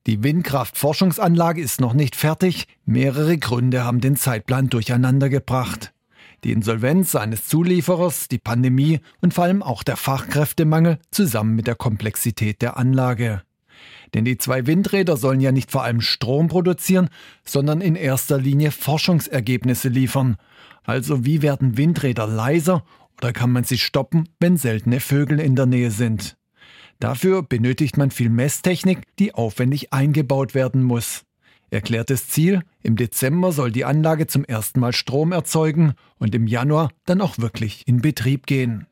Die Windkraftforschungsanlage ist noch nicht fertig. Mehrere Gründe haben den Zeitplan durcheinandergebracht. Die Insolvenz eines Zulieferers, die Pandemie und vor allem auch der Fachkräftemangel zusammen mit der Komplexität der Anlage. Denn die 2 Windräder sollen ja nicht vor allem Strom produzieren, sondern in erster Linie Forschungsergebnisse liefern. Also wie werden Windräder leiser oder kann man sie stoppen, wenn seltene Vögel in der Nähe sind? Dafür benötigt man viel Messtechnik, die aufwendig eingebaut werden muss. Erklärtes Ziel: Im Dezember soll die Anlage zum ersten Mal Strom erzeugen und im Januar dann auch wirklich in Betrieb gehen.